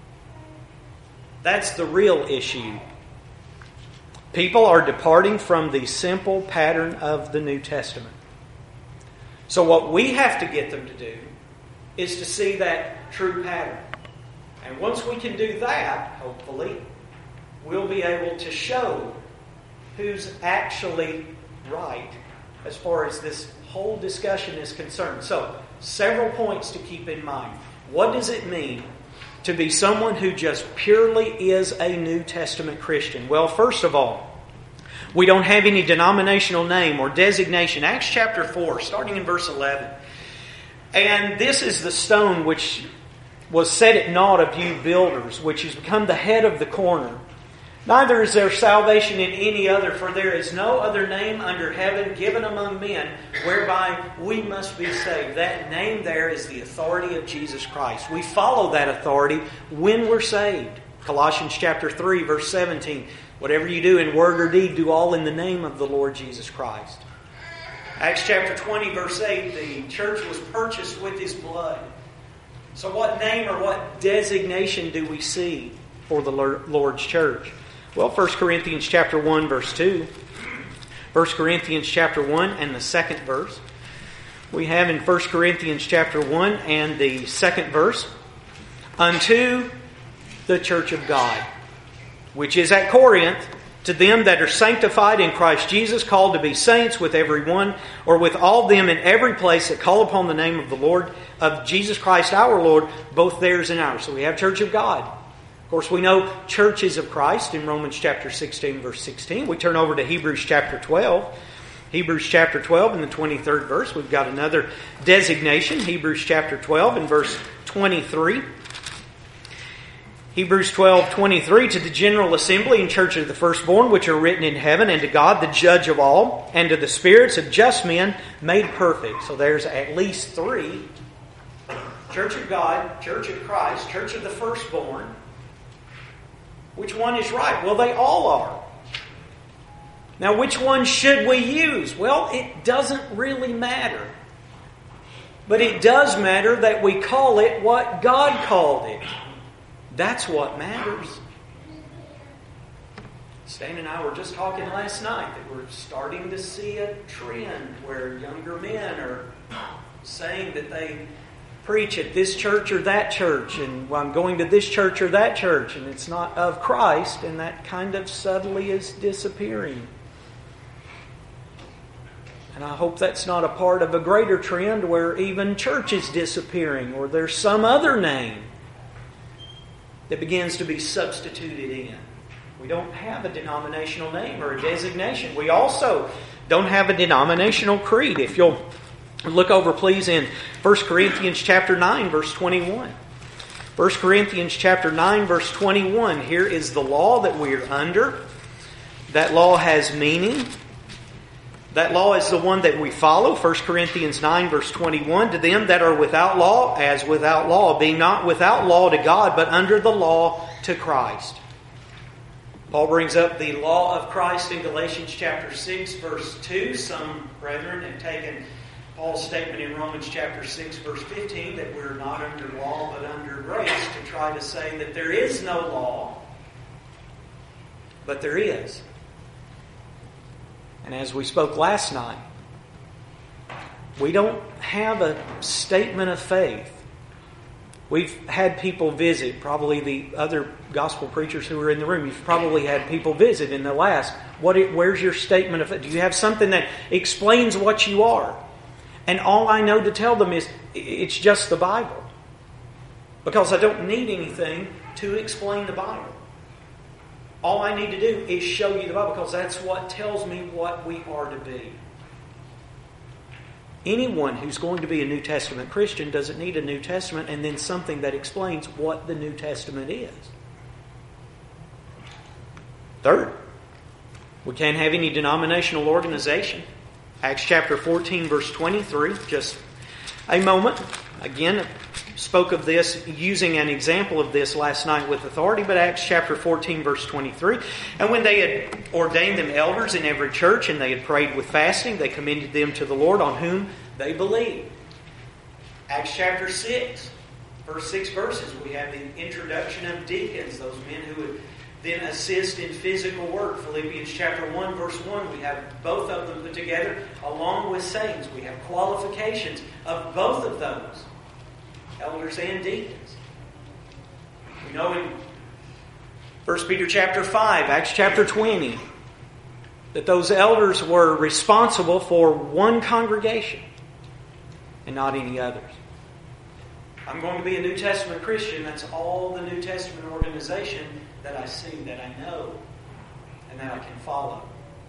That's the real issue. People are departing from the simple pattern of the New Testament. So what we have to get them to do is to see that true pattern. And once we can do that, hopefully, we'll be able to show who's actually right as far as this whole discussion is concerned. So, several points to keep in mind. What does it mean to be someone who just purely is a New Testament Christian? Well, first of all, we don't have any denominational name or designation. Acts chapter four, starting in verse eleven. And this is the stone which was set at naught of you builders, which has become the head of the corner. Neither is there salvation in any other, for there is no other name under heaven given among men whereby we must be saved. That name there is the authority of Jesus Christ. We follow that authority when we're saved. Colossians chapter three, verse seventeen. Whatever you do in word or deed, do all in the name of the Lord Jesus Christ. Acts chapter twenty, verse eight. The church was purchased with His blood. So what name or what designation do we see for the Lord's church? Well, First Corinthians chapter one, verse two. First Corinthians chapter one and the second verse. We have in First Corinthians chapter one and the second verse. Unto the church of God, which is at Corinth, to them that are sanctified in Christ Jesus, called to be saints, with every one, or with all them in every place that call upon the name of the Lord, of Jesus Christ our Lord, both theirs and ours. So we have church of God. Of course, we know churches of Christ in Romans chapter sixteen, verse sixteen. We turn over to Hebrews chapter twelve. Hebrews chapter twelve in the twenty-third verse. We've got another designation. Hebrews chapter twelve and verse twenty-three. Hebrews twelve, twenty-three, to the general assembly and church of the firstborn, which are written in heaven, and to God, the judge of all, and to the spirits of just men made perfect. So there's at least three. Church of God, church of Christ, church of the firstborn. Which one is right? Well, they all are. Now, which one should we use? Well, it doesn't really matter. But it does matter that we call it what God called it. That's what matters. Stan and I were just talking last night that we're starting to see a trend where younger men are saying that they preach at this church or that church, and well, I'm going to this church or that church, and it's not of Christ, and that kind of subtly is disappearing. And I hope that's not a part of a greater trend where even church is disappearing, or there's some other name that begins to be substituted in. We don't have a denominational name or a designation. We also don't have a denominational creed. If you'll look over, please, in First Corinthians chapter nine, verse twenty-one. First Corinthians chapter nine, verse twenty-one. Here is the law that we are under. That law has meaning. That law is the one that we follow. First Corinthians nine, verse twenty-one. To them that are without law, as without law, being not without law to God, but under the law to Christ. Paul brings up the law of Christ in Galatians chapter six, verse two. Some brethren have taken Paul's statement in Romans chapter six, verse fifteen, that we're not under law but under grace, to try to say that there is no law, but there is. And as we spoke last night, we don't have a statement of faith. We've had people visit, probably the other gospel preachers who are in the room, you've probably had people visit in the last, what? where's your statement of faith? Do you have something that explains what you are? And all I know to tell them is, it's just the Bible. Because I don't need anything to explain the Bible. All I need to do is show you the Bible, because that's what tells me what we are to be. Anyone who's going to be a New Testament Christian doesn't need a New Testament and then something that explains what the New Testament is. Third, we can't have any denominational organization. Acts chapter fourteen, verse twenty-three, just a moment. Again, spoke of this, using an example of this last night with authority, but Acts chapter fourteen, verse twenty-three. And when they had ordained them elders in every church, and they had prayed with fasting, they commended them to the Lord on whom they believed. Acts chapter six, first six verses, we have the introduction of deacons, those men who would then assist in physical work. Philippians chapter one, verse one, we have both of them put together along with saints. We have qualifications of both of those, elders and deacons. We know in First Peter chapter five, Acts chapter twenty, that those elders were responsible for one congregation and not any others. I'm going to be a New Testament Christian. That's all the New Testament organization that I see, that I know, and that I can follow.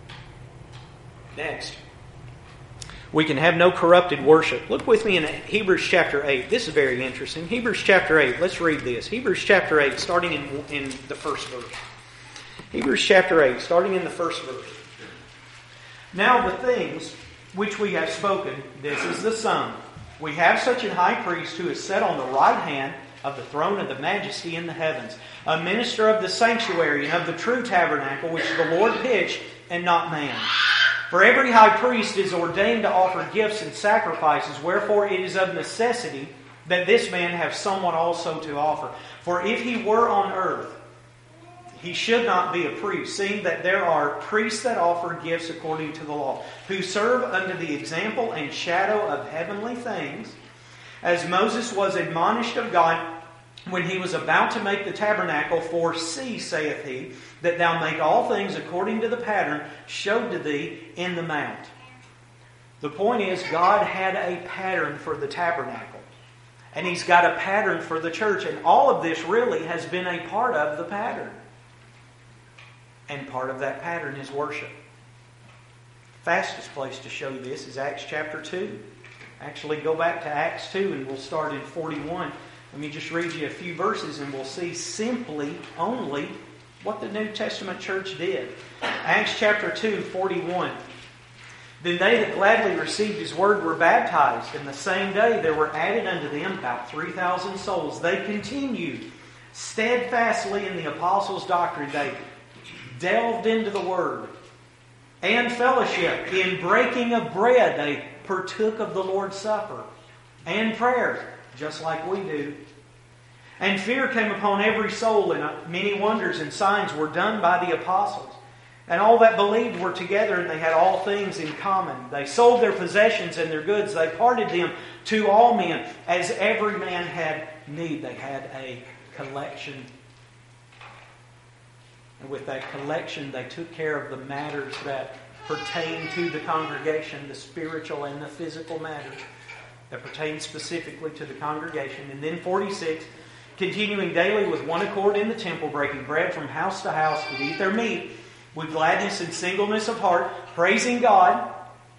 Next, we can have no corrupted worship. Look with me in Hebrews chapter eight. This is very interesting. Hebrews chapter eight. Let's read this. Hebrews chapter eight, starting in, in the first verse. Hebrews chapter eight, starting in the first verse. Now the things which we have spoken, this is the sum. We have such an high priest who is set on the right hand of the throne of the majesty in the heavens, a minister of the sanctuary and of the true tabernacle which the Lord pitched and not man. For every high priest is ordained to offer gifts and sacrifices, wherefore it is of necessity that this man have someone also to offer. For if he were on earth, he should not be a priest, seeing that there are priests that offer gifts according to the law, who serve under the example and shadow of heavenly things, as Moses was admonished of God when he was about to make the tabernacle. For see, saith he, that thou make all things according to the pattern showed to thee in the mount. The point is, God had a pattern for the tabernacle. And He's got a pattern for the church. And all of this really has been a part of the pattern. And part of that pattern is worship. Fastest place to show this is Acts chapter two. Actually, go back to Acts two and we'll start in forty-one. Let me just read you a few verses and we'll see simply only what the New Testament church did. Acts chapter two, forty-one. Then they that gladly received His word were baptized, and the same day there were added unto them about three thousand souls. They continued steadfastly in the apostles' doctrine. They delved into the word and fellowship. In breaking of bread, they partook of the Lord's Supper and prayer, just like we do. And fear came upon every soul, and many wonders and signs were done by the apostles. And all that believed were together, and they had all things in common. They sold their possessions and their goods. They parted them to all men, as every man had need. They had a collection. And with that collection, they took care of the matters that pertain to the congregation, the spiritual and the physical matters that pertain specifically to the congregation. And then forty-six, continuing daily with one accord in the temple, breaking bread from house to house, would eat their meat with gladness and singleness of heart, praising God,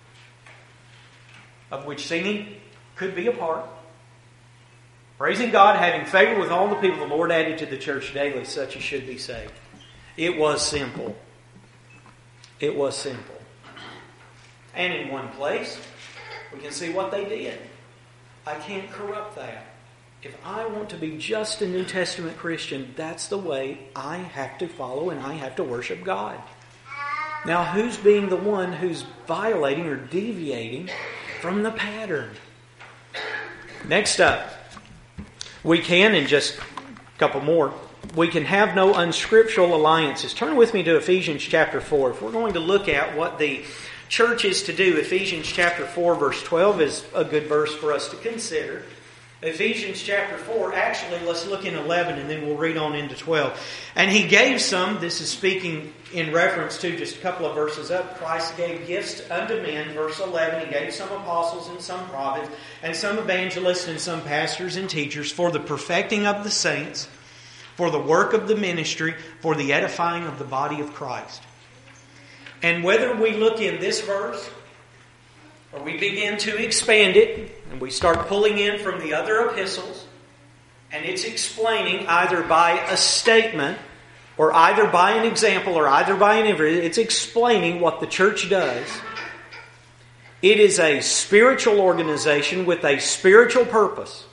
of which singing could be a part. Praising God, having favor with all the people, the Lord added to the church daily such as should be saved. It was simple. It was simple. And in one place, we can see what they did. I can't corrupt that. If I want to be just a New Testament Christian, that's the way I have to follow and I have to worship God. Now, who's being the one who's violating or deviating from the pattern? Next up, we can, in just a couple more, we can have no unscriptural alliances. Turn with me to Ephesians chapter four. If we're going to look at what the church is to do, Ephesians chapter four, verse twelve is a good verse for us to consider. Ephesians chapter four, actually, let's look in eleven and then we'll read on into twelve. And He gave some, this is speaking in reference to just a couple of verses up, Christ gave gifts unto men, verse eleven, He gave some apostles and some prophets, and some evangelists and some pastors and teachers for the perfecting of the saints, for the work of the ministry, for the edifying of the body of Christ. And whether we look in this verse, or we begin to expand it, and we start pulling in from the other epistles, and it's explaining either by a statement, or either by an example, or either by an inference, it's explaining what the church does. It is a spiritual organization with a spiritual purpose.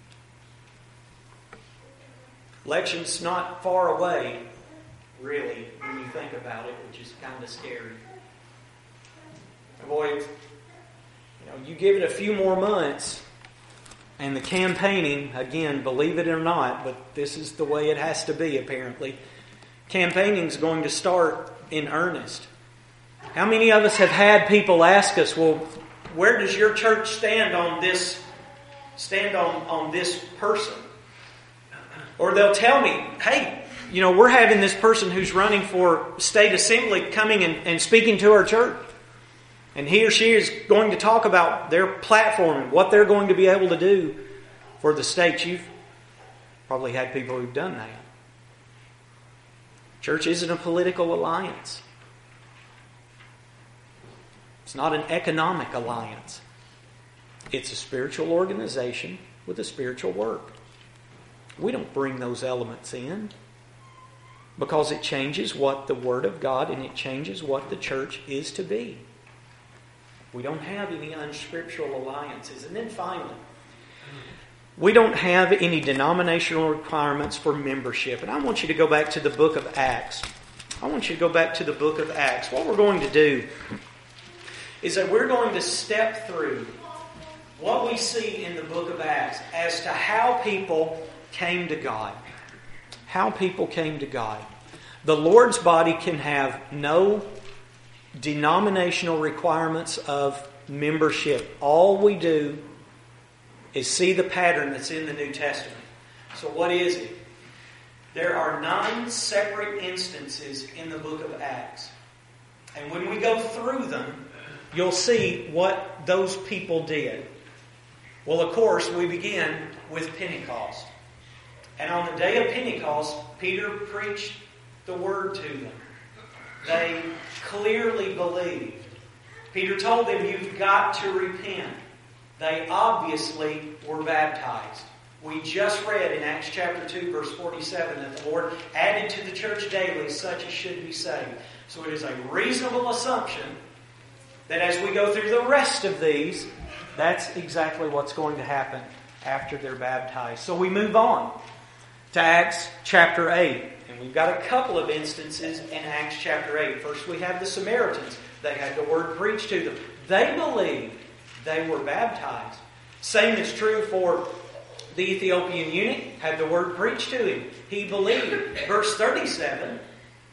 Election's not far away, really, when you think about it, which is kind of scary. Boy, you know, you give it a few more months, and the campaigning, again, believe it or not, but this is the way it has to be, apparently. Campaigning's going to start in earnest. How many of us have had people ask us, well, where does your church stand on this, stand on, on this person? Or they'll tell me, hey, you know, we're having this person who's running for state assembly coming and, and speaking to our church. And he or she is going to talk about their platform and what they're going to be able to do for the state. You've probably had people who've done that. Church isn't a political alliance. It's not an economic alliance. It's a spiritual organization with a spiritual work. We don't bring those elements in because it changes what the Word of God and it changes what the church is to be. We don't have any unscriptural alliances. And then finally, we don't have any denominational requirements for membership. And I want you to go back to the book of Acts. I want you to go back to the book of Acts. What we're going to do is that we're going to step through what we see in the book of Acts as to how people came to God. How people came to God. The Lord's body can have no denominational requirements of membership. All we do is see the pattern that's in the New Testament. So what is it? There are nine separate instances in the book of Acts. And when we go through them, you'll see what those people did. Well, of course, we begin with Pentecost. And on the day of Pentecost, Peter preached the word to them. They clearly believed. Peter told them, you've got to repent. They obviously were baptized. We just read in Acts chapter two, verse forty-seven, that the Lord added to the church daily such as should be saved. So it is a reasonable assumption that as we go through the rest of these, that's exactly what's going to happen after they're baptized. So we move on to Acts chapter eight. And we've got a couple of instances in Acts chapter eight. First we have the Samaritans. They had the word preached to them. They believed. They were baptized. Same is true for the Ethiopian eunuch. Had the word preached to him. He believed. Verse thirty-seven.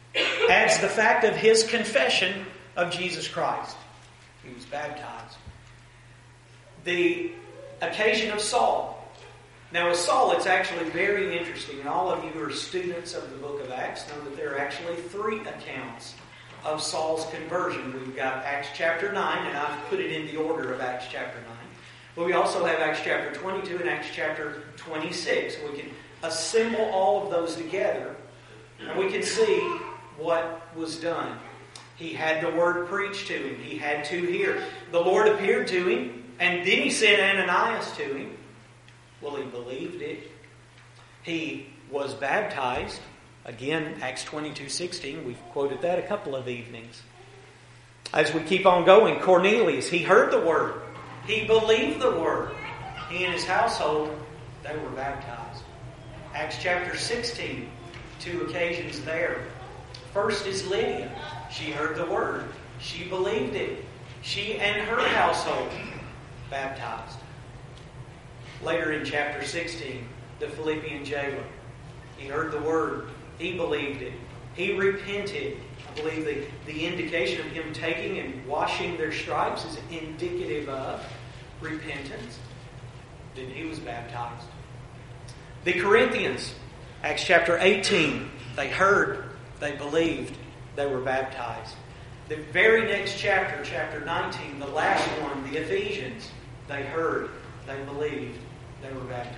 adds the fact of his confession of Jesus Christ. He was baptized. The occasion of Saul. Now with Saul, it's actually very interesting, and all of you who are students of the book of Acts know that there are actually three accounts of Saul's conversion. We've got Acts chapter nine, and I've put it in the order of Acts chapter nine. But we also have Acts chapter twenty-two and Acts chapter twenty-six. We can assemble all of those together, and we can see what was done. He had the word preached to him. He had to hear. The Lord appeared to him, and then he sent Ananias to him. Well, he believed it. He was baptized. Again, Acts twenty-two sixteen. We've quoted that a couple of evenings. As we keep on going, Cornelius, he heard the word. He believed the word. He and his household, they were baptized. Acts chapter sixteen, two occasions there. First is Lydia. She heard the word. She believed it. She and her household baptized. Later in chapter sixteen, the Philippian jailer. He heard the word. He believed it. He repented. I believe the, the indication of him taking and washing their stripes is indicative of repentance. Then he was baptized. The Corinthians, Acts chapter eighteen, they heard, they believed, they were baptized. The very next chapter, chapter nineteen, the last one, the Ephesians, they heard, they believed, they were baptized.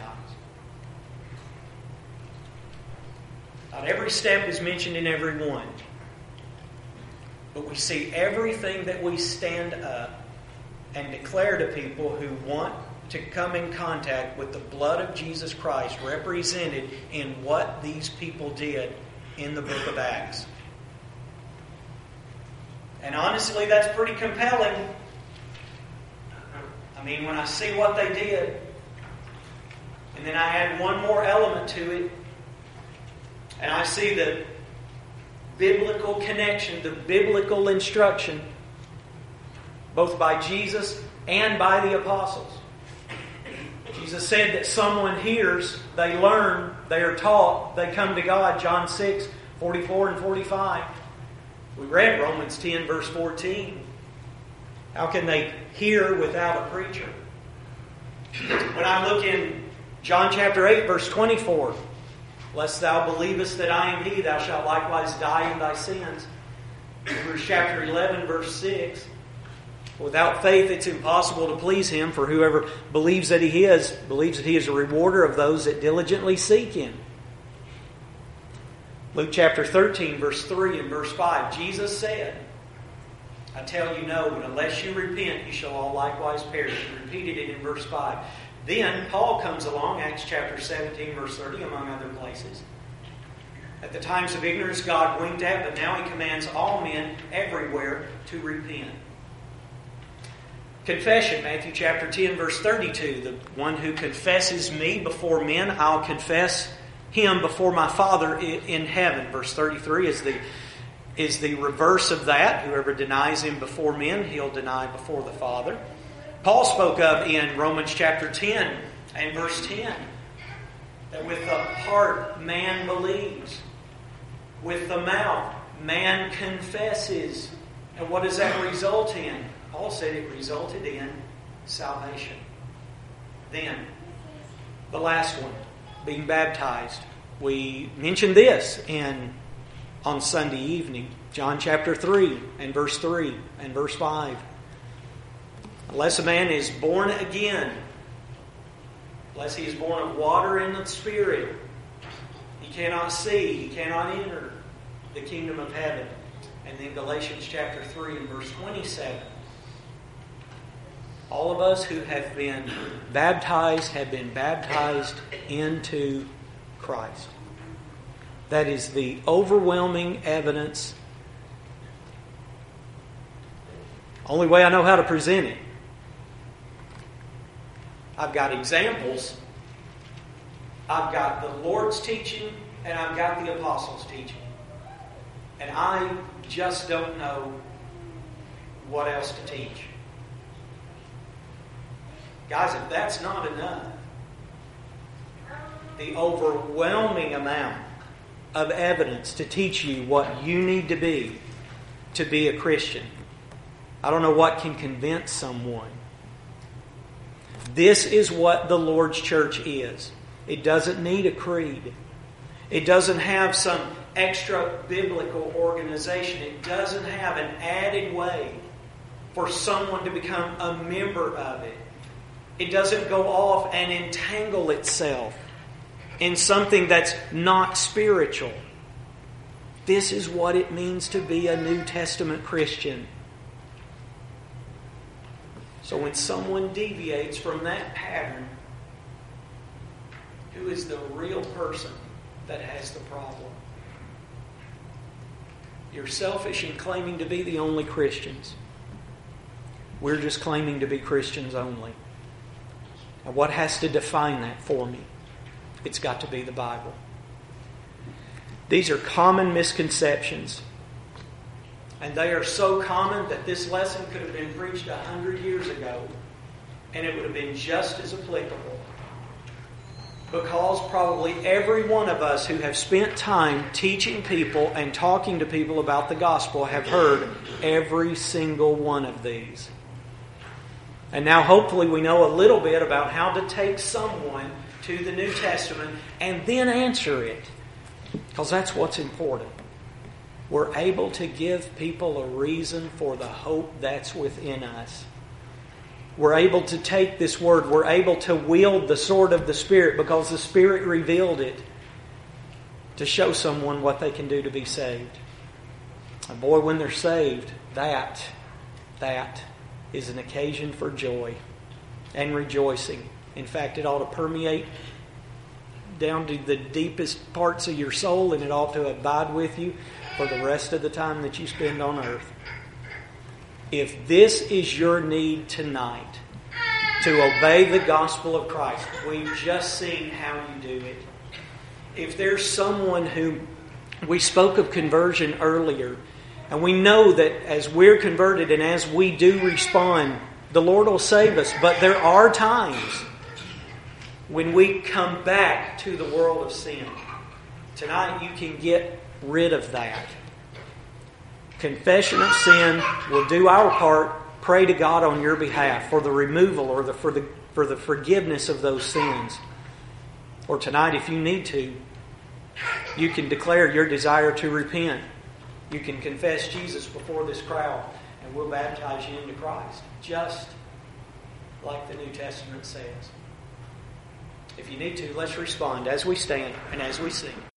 Not every step is mentioned in every one. But we see everything that we stand up and declare to people who want to come in contact with the blood of Jesus Christ represented in what these people did in the book of Acts. And honestly, that's pretty compelling. I mean, when I see what they did, and then I add one more element to it, and I see the biblical connection, the biblical instruction, both by Jesus and by the apostles. Jesus said that someone hears, they learn, they are taught, they come to God. John six, forty-four and forty-five. We read Romans ten, verse fourteen. How can they hear without a preacher? When I look in John chapter eight, verse twenty-four, lest thou believest that I am He, thou shalt likewise die in thy sins. Hebrews chapter eleven, verse six. Without faith it's impossible to please Him, for whoever believes that He is, believes that He is a rewarder of those that diligently seek Him. Luke chapter thirteen, verse three and verse five. Jesus said, I tell you no, but unless you repent, you shall all likewise perish. He repeated it in verse five. Then Paul comes along, Acts chapter seventeen, verse thirty, among other places. At the times of ignorance God winked at, but now He commands all men everywhere to repent. Confession, Matthew chapter ten, verse thirty-two. The one who confesses me before men, I'll confess him before my Father in heaven. Verse thirty-three is the, is the reverse of that. Whoever denies Him before men, he'll deny before the Father. Paul spoke of in Romans chapter ten and verse ten that with the heart man believes, with the mouth man confesses. And what does that result in? Paul said it resulted in salvation. Then, the last one, being baptized. We mentioned this in on Sunday evening, John chapter three and verse three and verse five. Unless a man is born again, unless he is born of water and the Spirit, he cannot see, he cannot enter the kingdom of heaven. And then Galatians chapter three and verse twenty-seven. All of us who have been baptized have been baptized into Christ. That is the overwhelming evidence. Only way I know how to present it. I've got examples. I've got the Lord's teaching and I've got the apostles' teaching. And I just don't know what else to teach. Guys, if that's not enough, the overwhelming amount of evidence to teach you what you need to be to be a Christian. I don't know what can convince someone. This is what the Lord's church is. It doesn't need a creed. It doesn't have some extra biblical organization. It doesn't have an added way for someone to become a member of it. It doesn't go off and entangle itself in something that's not spiritual. This is what it means to be a New Testament Christian. So when someone deviates from that pattern, who is the real person that has the problem? You're selfish in claiming to be the only Christians. We're just claiming to be Christians only. Now, what has to define that for me? It's got to be the Bible. These are common misconceptions. And they are so common that this lesson could have been preached a hundred years ago and it would have been just as applicable. Because probably every one of us who have spent time teaching people and talking to people about the gospel have heard every single one of these. And now hopefully we know a little bit about how to take someone to the New Testament and then answer it. Because that's what's important. We're able to give people a reason for the hope that's within us. We're able to take this word. We're able to wield the sword of the Spirit because the Spirit revealed it to show someone what they can do to be saved. And boy, when they're saved, that, that is an occasion for joy and rejoicing. In fact, it ought to permeate down to the deepest parts of your soul, and it ought to abide with you for the rest of the time that you spend on earth. If this is your need tonight, to obey the gospel of Christ, we've just seen how you do it. If there's someone who, we spoke of conversion earlier, and we know that as we're converted and as we do respond, the Lord will save us. But there are times when we come back to the world of sin. Tonight you can get rid of that. Confession of sin will do our part. Pray to God on your behalf for the removal or the, for the for the forgiveness of those sins. Or tonight, if you need to, you can declare your desire to repent. You can confess Jesus before this crowd, and we'll baptize you into Christ, just like the New Testament says. If you need to, let's respond as we stand and as we sing.